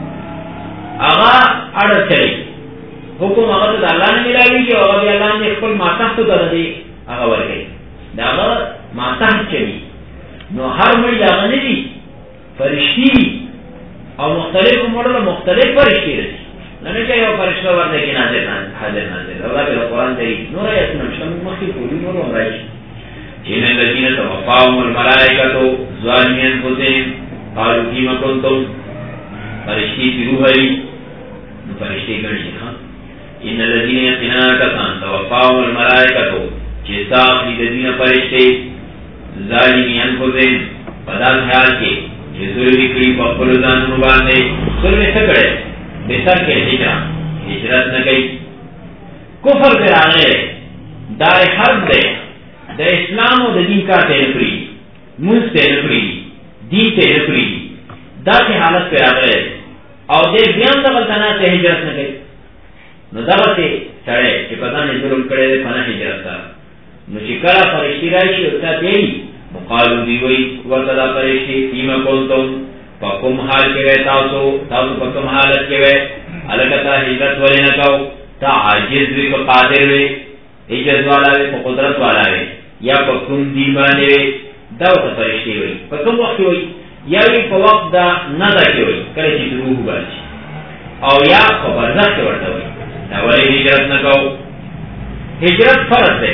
هغه اړه کوي حکم هغه د الله نه ملایوي او هغه الله نه خپل ماته ته درځي هغه ورګي دا ماتم چوي نو هر مړی دا نه دي فرشتي او مختلف مړل مختلف فرشتي دي نه نه یو فرشتہ ورته کې نازل حاضر الله په قرآن دی نور آیات نشته مخکې کولی نور راځي چې نه الذين توفاهم الملائکه ظالمين انفسهم قالوا فيما كنتم فرشتي روحي نو فرشتي ګرځي ها ان الذين يقيننا توفاهم الملائکه چې صاحب دې نه فرشتي ظالمین خوزین پدا خیال کے کہ ظلمی کی پپل ځانونو باندې ظلم څه کړي به سر کې هجرت نه کوي کفر پر راغی دای حرب دی د اسلام او د دین کا ته پری موږ ته پری دین ته پری دا چې حالت پر راغی او دې بیان د غلطانه ته هجرت نه کوي نو دا وته سره چې پتا نه ظلم کړي فنا هجرت تا نو چې کله فرشتي راشي او تا دی مقالو دی وی ورته فرشتي کیما کولتم پکم حال کې وې تاسو پکم حالت کې وې الکتا هجرت ولې نه کاو تا عاجز وی کو قادر وی عجز والا وی په قدرت والا وی یا پکم دی باندې دا ورته فرشتي وی پکم وخت وی یا وی په وخت دا نه دا کې وی کله چې روح باشي او یا په برزخ کې ورته وی دا ولې هجرت نه کاو هجرت فرض دی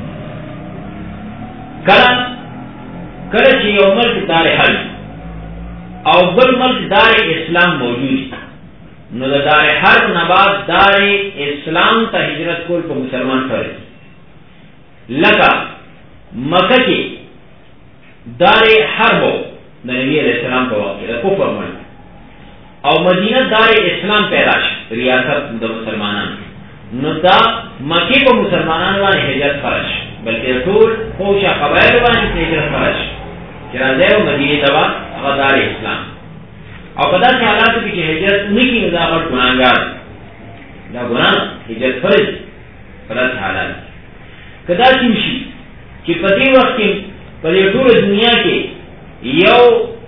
کله چې یو ملک دار حل او بل ملک دار اسلام موجود نو د دار حرب نه بعد دار اسلام ته هجرت کول په مسلمان فرض لکه مکه کې دار حرب د نبی علیہ السلام په وخت کې کفر ملک او مدینه دار اسلام پیدا شو ریاست د مسلمانانو نو دا مکه په مسلمانانو باندې هجرت فرض بلکې ټول خوشا قبایل باندې هجرت فرض چې راځي مدینه دوا هغه دار اسلام او په داسې حالاتو کې چې هجرت نکړي نو دا غټ ګناهګار دا ګناه هجرت فرض فرض حالات کدا چې چې په دې وخت کې په ټول دنیا کې یو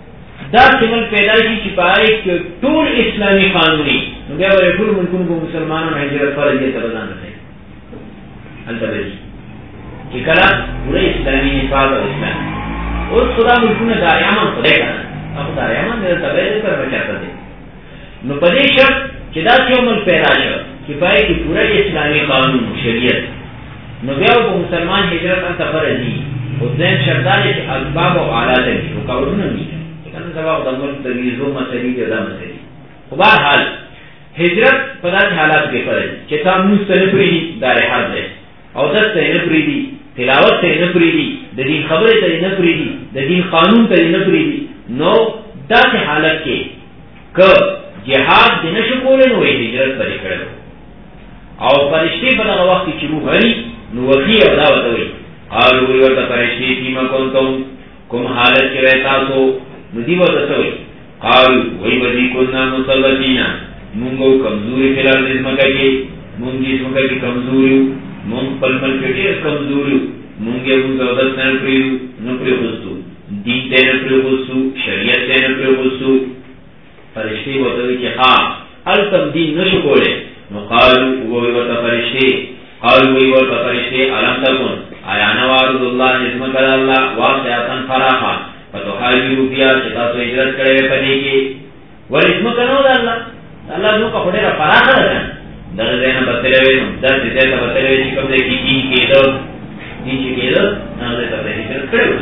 دا سمل پیدا شي چې پای کې ټول اسلامي قانوني نو بیا ور ټول ملکونو په مسلمانانو هجرت فرض دي ته ځان نه البته چې کله پوره اسلامي نفاذ او اسلام او خدا ملکونه دا یامن خدای کنه هغه دا یامن د تبعید پر بچاته دي نو په دې شرط چې دا سمل پیدا شي چې پای کې پوره اسلامي قانون شریعت نو بیا په مسلمان هجرت ان فرض دي او ځین شرط دی چې اسباب او آلات دي او کارونه دي کنه سبا د ملک د ویزو مسلې دي دا مسلې خو بهر حال هجرت په داسې حالات کې فرض چې تاسو مستنفري دار حال ده او دته نه پریدي تلاوت ته نه پریدي د دین خبره ته نه پریدي د دین قانون ته نه پریدي نو داسې حالت کې ک جهاد د نشو کولای نو هجرت پرې کړو او فرشتي په هغه وخت کې روح هري نو وفي او دا وتوي قالو وی ورته فرشتي کیما کوم کوم حالت کې تاسو نو دی وته توي قالو وی بدی کونا مصلتینا مونږ کمزوري فلال دې مکه کې مونږ دې مکه کې کمزوري مونږ په مل کې ډېر کمزوري مونږ یو ځوادت نه پریو نو پریو وستو دین ته نه پریو وستو شریعت ته نه پریو وستو فرشتي وته کې ها التم دین نشو کوله نو قالو وی ورته فرشتي قالو وی ورته فرشتي علم تکون آیا نوارد الله اسمک الله واسعتن فراحا فتحاجروا فيها شتا سو هجرت کړي په دې کې ور اسمک نو الله الله نو کپڑے را فراحا ده دغه نه بتلوي د دې ته بتلوي چې کوم دې کې کېدو دې چې کېدو نه له ته هجرت کړو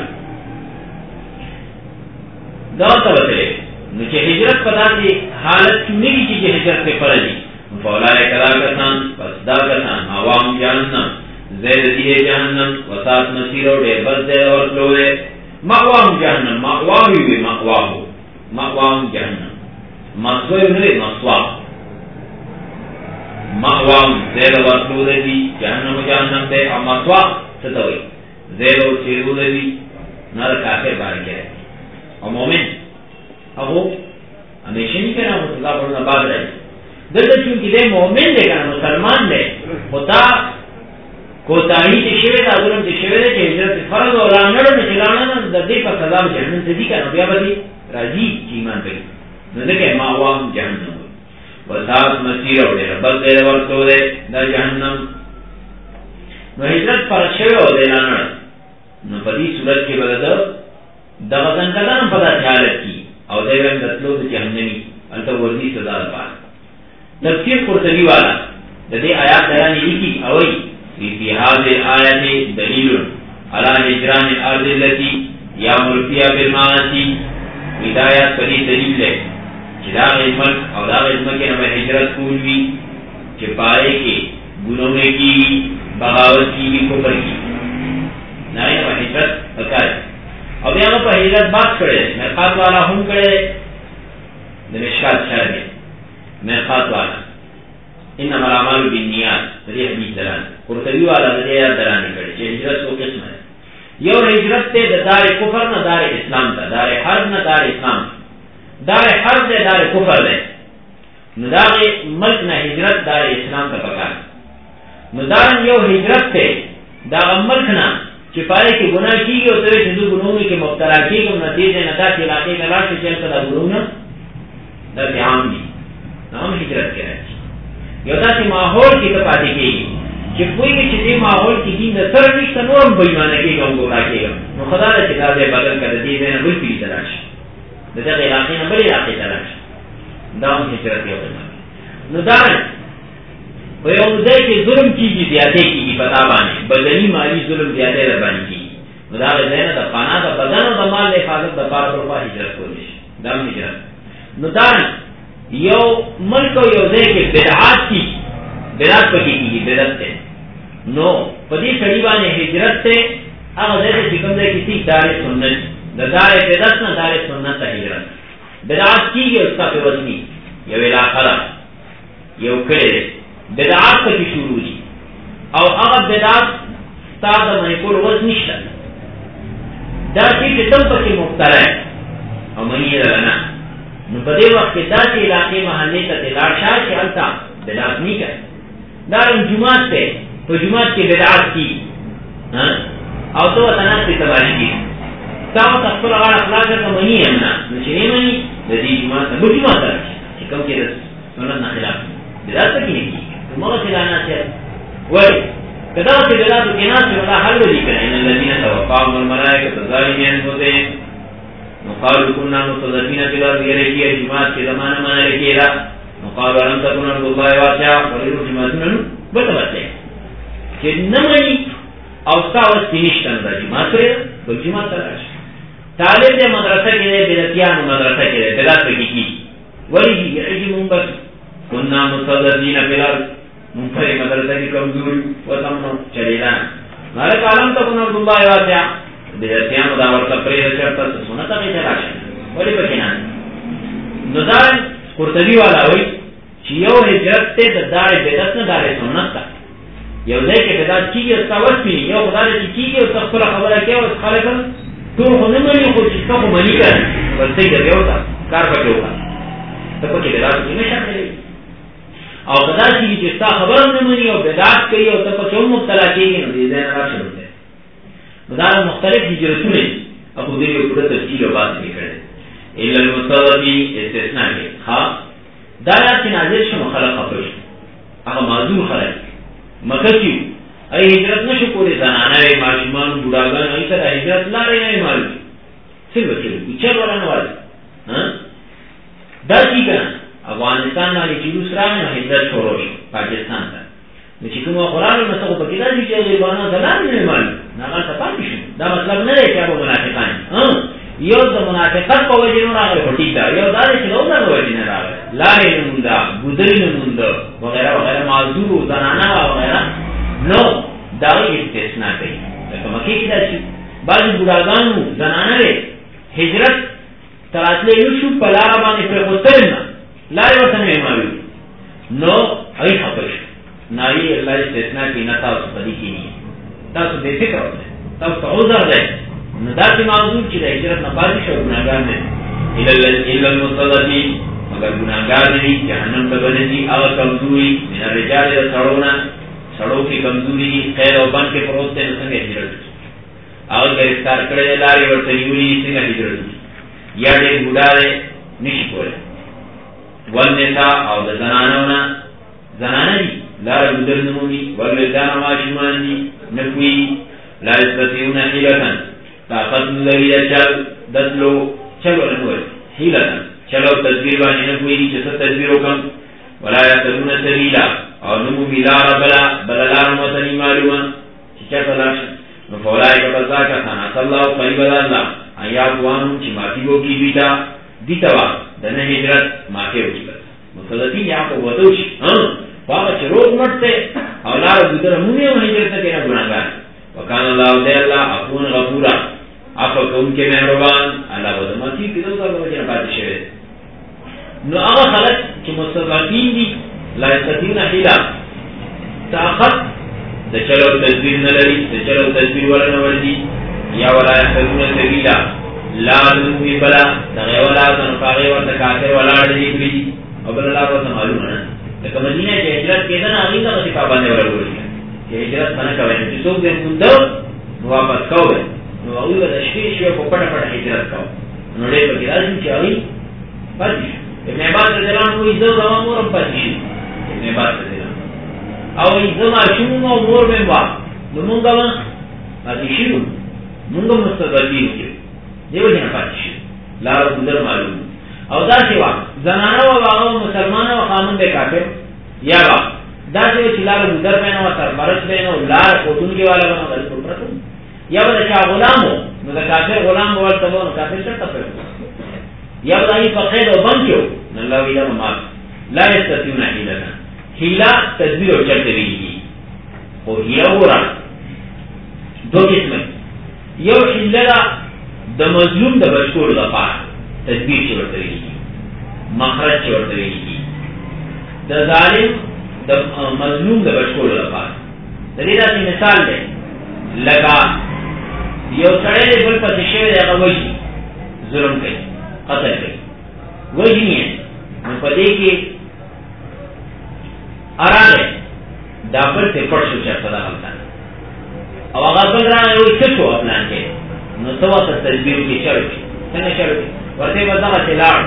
دا ته بتلوي نو چې هجرت په داسې حالت کې نه کیږي چې هجرت په فرض دي فولای کلاکتان پس دا کتان عوام جهنم زید دیه جهنم وساط مسیر و دیر بس دیر اور لوے مقوام جهنم مقوامی وی مقوام جهنم مصوی نوی مصوام مقوام زید اور لوے دی جهنم دے اور مصوام ستوئی زید اور سیرو دی نار کافر بار گئے اور مومن اگو ہمیشہ نہیں کہنا وہ صلاح پڑھنا بعد رہی دلته چونکی دې مؤمن دی کنه مسلمان دی خدا کوتاهی چې شوی دا ظلم چې شوی دی چې هجرت فرض او لانړو نه چلانه د دې په سزا جهنم ته دي کنه بیا به راځي چې ایمان کوي نو دغه ماوام جهنم وساط مسیر او دې بل دې ورته دی د جهنم نو هجرت پر شوی او دې لانړ نو په دې صورت کې بدل دغه څنګه په داسې حالت کې او دې هم د تلو د جهنمي الته وردي سزا ده تفسیر قرطبی والا دے آیات بیان لکھی اوئی فی هذه الآیات دلیل علی هجران الارض التي یامر فیها بالمعاصی ہدایت پر دلیل ہے کہ دا ملک اور دا ملک میں ہجرت کوئی کہ پائے کہ گناہوں کی بغاوت کی کفر کی نہ ہجرت بتائے اب یہاں پر ہجرت بات کرے میقات والا ہم کرے مشکات شہر میں میقات والا انما الاعمال بالنیات دې حدیث دران قرطبی والا دې دران کړي چې هجرت کو قسم ہے یو هجرت ته د دار کفر نه دار اسلام ته دار حرب نه دار اسلام دار حرب نه دار کفر ده نو دا ملک نه هجرت دار اسلام ته پکار نو دا یو هجرت ته دا ملک نه چې پاره کې ګناه کیږي او ترې چې ګناہوں کې مبتلا کیږي نو دې نه دا چې علاقې نه راځي چې کله ګناہوں دا عام دي نام ہجرت کے رہے یو داسې ماحول کې ته پاتې کېږي چې کوئی چې دې ماحول کې دین د سره نشته نور هم بېمانه کېږي او ګمراه کېږي نو خدا ته چې دا ځای بدل کړه دې ځای نه بل پېري ته راشي د دغه علاقې نه بلې علاقې ته راشي دا هم هجرت یو قسم نو دا په یو ځای کې ظلم کېږي زیاتې کېږي په تا باندې بدني مالي ظلم زیاتې در باندې کېږي نو دا ځای نه د پانا د بدن او د مال د حفاظت دپاره پرپا هجرت کولی شي دا هم هجرت نو دا یو ملک او یو ځای کې بدعات کی بدعت پکې کیږي بدعت ته نو په دې سړي باندې هجرت ته هغه ځای چې کوم ځای کې چې دار سنت د دار بدعت نه دار سنت ته هجرت بدعت کیږي او څه په وځي یو علاقه یو کړي بدعات پکې شروع دي او هغه بدعت ستاسو نه کول وځ نشته دا چې تم پکې مبتلا او مې نه نو په دې وخت کې داسې علاقې محلې ته لاړ شه چې هلته بدعت نه کوي دا جمعات ته په جمعات کې بدعت کی او تو تناسب تباری کی تاو تخبر اغار اخلاق کا منی امنا نچنے منی لدی جماعت بکی ماتا رکھی چکم کے رس سنت نا خلاف بدات تکی نہیں کی مغا سلانا چاہتا ولی کدا سے بدات و کناس سے ولا حل ولی کرا ان اللذین توقعهم الملائکة ظالمین ہوتے ہیں نقالو کننا مستضفین فی الارض یہ رکھی ہے جماعت کے زمانہ مانا رکھی ہے نقالو علم تکن عبد اللہ واسعہ ولیرو جماعتون بتبتے ہیں کہ نمانی اوستا وستی نشتن دا جماعت کرے بل جماعت تراش طالب دے مدرسہ کے دے بدتیان مدرسہ کے دے بدات کی ولی یعجی منبس کننا مستضفین فی الارض منفر مدرسہ کی کمزوری وطمنو چلیلان مالک علم تکن عبد اللہ واسعہ بدتیان داور تپرید چرتا سنتا غی تلاشن ولی بکنان نظار قرطبی والا ہوئی چیو حجرت تے دار بدت نا دار سنت تا یو دے کے بدات کی گئی استا وقت بھی یو خدا دے کی گئی اس تخبر خبرہ کیا اس خالقا تو خونمانی خود چکا خو منی کرن بس سی در گیا کار پکے ہوتا تب پکے بدات کی میں شاک کرے اور خدا کی جستا خبر نمانی اور بدات کئی اور تب پکے مبتلا کی گئی نو دیدین راک شروع دے مدار مختلف ہجرتوں نے ابو دیر کو پورا تفصیل و بات بھی کرے الا المستضعفی استثناء کے ہاں دایا کی نازل شو خلق خبر اگر معذور خلق مکہ کیوں ای ہجرت نشو کولی زنانہ ہے معشمان بڑاگان ایسا ہجرت لا رہے ہیں معلوم صرف بچے اچھر والا نوالی دا کی کنا افغانستان والی چیروس رہا ہے ہجرت چھوڑو شو پاکستان تا لیکن وہ قرآن میں مسئلہ پکیدہ دی کہ غیبانہ زنان نہیں معلوم ناغان سپاکی شو دا مطلب نہ رہے کیا وہ منافقان یو دا منافقت پا وجنو راگل خطیب دا یو دا دے چلو دا وجنو راگل لارے نموندا گدری نموندا وغیرہ وغیرہ معذور و زنانہ وغیرہ نو داغی استثناء کئی لیکن مکی کی دا چی بعضی بڑاگانو زنانہ رے ہجرت تراتلے یوشو پلارا بانی پر خودترنا لارے وطن میں معلوم نو اگی خبر ناری اللہ استثناء کی نتا اس پدی کی نہیں تاسو بے فکر ہوتا ہے تاسو عذر دے نداتی معذور چی دا ہجرت نبازی شو گناہگار میں الا المستضعفین مگر گناہگار نہیں جہنم کا بنتی اگر کمزوری من الرجال سڑونا سڑوں کی کمزوری قید و بند کے پروستے میں سنگے ہجرت اگر گرفتار کرے لاری ورطنیولی سنگے ہجرت یا دے بڑا دے نشی پولے والنساء او دا زنانونا زنانا دی لار گدر نمونی والولدان واشمان دی نکوی لا استطیعون حیلتن طاقت لگی چل دسلو چلو نوی حیلتن چلو تدبیر بانی نکوی دی چسا تدبیرو کم ولا یتدون سبیلا اور نمو بیلار بلا لار مطنی معلوما چچا تلاشن نفولائی کا بزا کا تھانا صلی اللہ قریب اللہ آیاتوانو چی ماتی گو کی بیتا دیتوا دن ہجرت ماتے ہو چکا مصدقین یہاں کو وطوش واقع چی روز مرتے اولار گدر مونی و ہجرت کینا گناہگار وکان اللہ دے اللہ اکون غفورا افا کون کے مہربان اللہ وزماتی کی دو سال وجہ بات شوئے نو آغا خلق چی مصدقین دی لا استطیعون حیلا طاقت دا چلو تدبیر نلری دا چلو تدبیر ولا نوردی یا ولا یحفظون سبیلا لا نموی بلا دا غی ولا تنفاغی ورد کافر ولا ردی بریدی او بلا اللہ روز معلوم ہے لیکن مدینہ چی حجرت کیدا نا آگئی کا غصی پاباندے والا گولی ہے چی حجرت خانہ کوئے چی سوک دے مندو نو واپس کوئے نو آگئی با دشکیش شوئے کو پڑا پڑا حجرت کوئے نو لے پاکی لازم چی آگئی پاتی شو ابن عباس رضی اللہ عنہ ایزو روان مورم پاتی شو ابن عباس رضی اللہ عنہ او ایزو معشوم و مور میں با نو منگا وان پاتی شو منگا مستقبی ہو دیو جنا پاتی شو لارو قدر معلوم او دا سوا زنانہ و باغا و مسلمانہ و خامن بے کافر یا با دا سوا چی لارو قدر بینا و سرپرس بینا و لار خودون کے والا بنا غلط پرتو یا با دا چا غلام ہو نو دا کافر غلام بوالتا بو نو کافر شرطا پر یا با دا ہی فقید و بند کیو نو اللہ ویدہ ممال لا یستطیون حیلتا حیلہ تدبیر و چلتے بھی او ہیا ورا دو قسم یو حیلہ دا مظلوم دا بشکور دا پار تدبیر چورتوی کی مخرج چورتوی کی دا ظالم دا مظلوم دا بشکور دا پار دلیدہ سی مثال دے لگا یو سڑے دے بل پس شوئے دے اگا وجی ظلم کئی قتل کئی وجی نہیں ہے پدے کے آراغے دا پر سے پڑ شو چاہتا دا غلطان او اگر بل رہا ہے وہ کچھو اپنان کے نو تو واسه تدبیر کې شرط څنګه شرط ورته وځه چې لاړ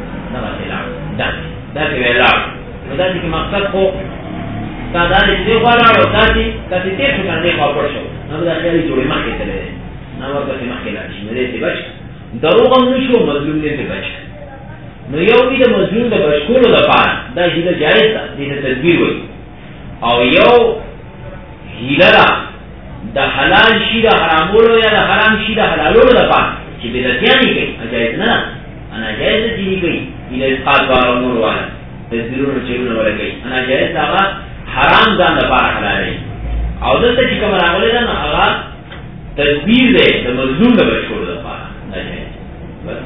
دا چې ویلاړ نو دا چې مقصد خو تا دا دې غواړو تاسو تیر څه باندې خبر شو نو دا خیالي جوړې مخې ته لري نو ورته مخې لا شي مې دې بچ دروغ هم نشو مظلوم دې بچ نو یو دې د مظلوم د بچولو لپاره دا هیله جایز ده دې تدبیر وي او یو هیله د حلال شي د حرامولو یا د حرام شي د حلالولو لپاره چې بدعتيانې کوي جایز نه انا جایز دي کوي الى اسقاط امور والا تدبیرونو چیرونه ورکوي انا جایز هغه حرام ځان لپاره حلال دی او دلته چې کوم راغلی ده نو هغه تدبیر دی د مظلوم د بچولو لپاره نه جایز بس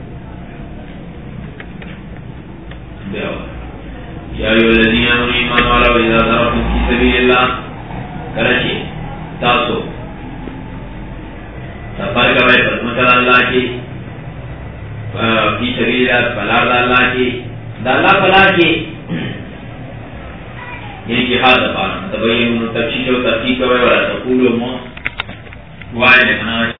بیا یا ایو الذین آمنوا ایمان والو اذا ضربتم فی سبیل الله کله چې تاسو سفر کوئ په مکه الله کې فی سبیل الله بلار الله کې دا الله بلا کې یہ جہاد پارا تبین تفصیل و تحقیق کوي ولا تقولوا ما وای نه